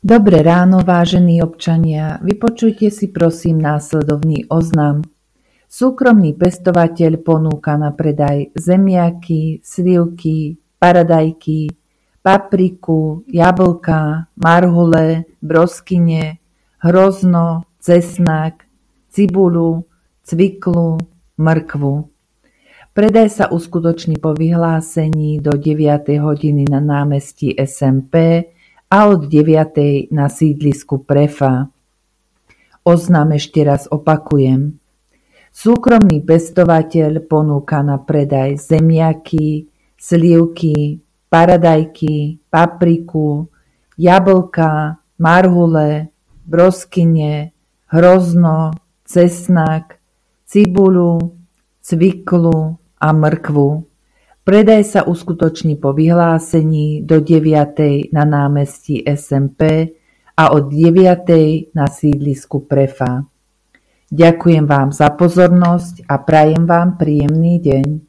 Dobré ráno, vážení občania, vypočujte si prosím následovný oznam. Súkromný pestovateľ ponúka na predaj zemiaky, slivky, paradajky, papriku, jablká, marhule, broskyne, hrozno, cesnak, cibuľu, cviklu, mrkvu. Predaj sa uskutoční po vyhlásení do 9. hodiny na námestí SMP a od 9. na sídlisku Prefa. Oznam ešte raz opakujem. Súkromný pestovateľ ponúka na predaj zemiaky, slivky, paradajky, papriku, jablká, marhule, broskyne, hrozno, cesnak, cibuľu, cviklu a mrkvu. Predaj sa uskutoční po vyhlásení do 9. na námestí SMP a od 9. na sídlisku Prefa. Ďakujem vám za pozornosť a prajem vám príjemný deň.